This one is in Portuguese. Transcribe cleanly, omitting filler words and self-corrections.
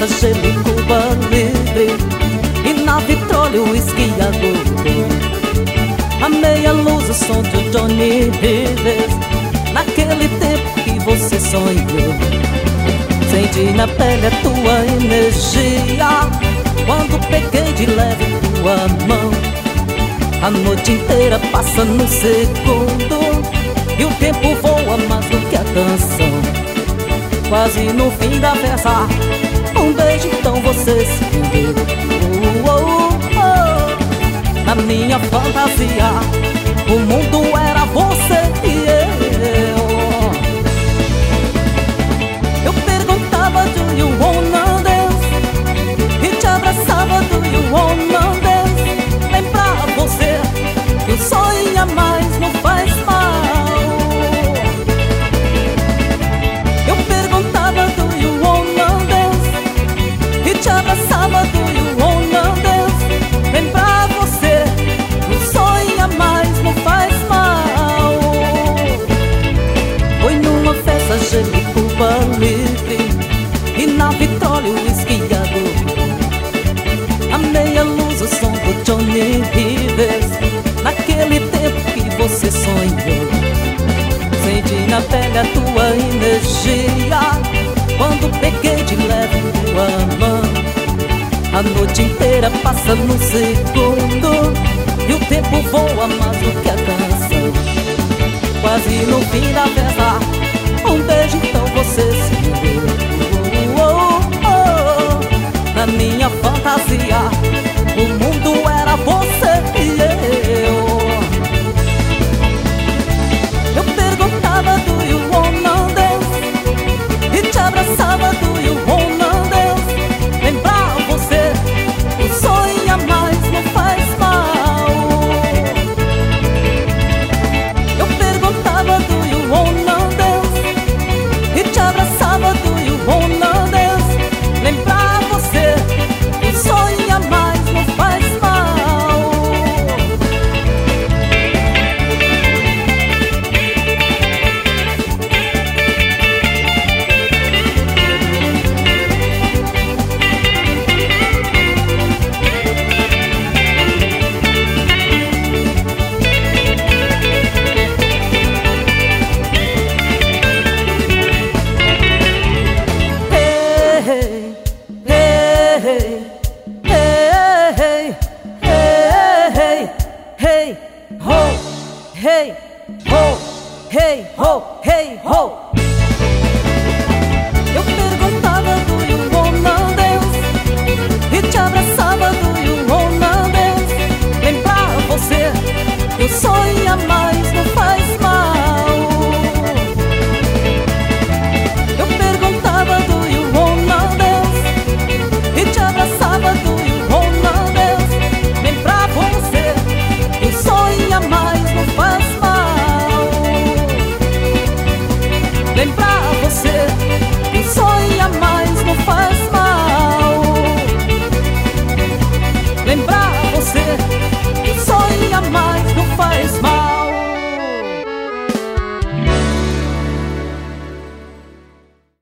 gelo e Cuba Livre, e na vitrola o uísque a gogo. A meia luz, o som de Johnny Rivers, naquele tempo que você sonhou. Senti na pele a tua energia quando peguei de leve tua mão. A noite inteira passa no segundo e o tempo voa mais do que a canção. Quase no fim da festa, um beijo então você se rendeu. Na minha fantasia, o mundo era você e eu. Eu perguntava do you wanna dance e te abraçava do you wanna dance. Lembrar você que o sonho a mais não faz mal. Eu perguntava do you wanna dance e te abraçava do you wanna dance. Lembrar você que o sonho a mais não faz mal. Foi numa festa gelo e Cuba Livre, e na vitrola o uísque a gogo. A meia luz, o som do Johnny Rivers, naquele tempo que você sonhou. Senti na pele a tua energia quando peguei de leve tua mão. A noite inteira passa no segundo e o tempo voa mais do que a canção. Quase no fim da festa, um beijo então você se rendeu. Na minha fantasia, o mundo era você e eu. Eu perguntava do you wanna dance e te abraçava do you wanna dance. Lembrar você, o sonho a mais não faz mal. Eu perguntava do you wanna dance e te abraçava do you wanna dance. Lembrar você, o sonho a mais não faz mal. Hey, ho, hey, ho, hey, ho, hey, ho.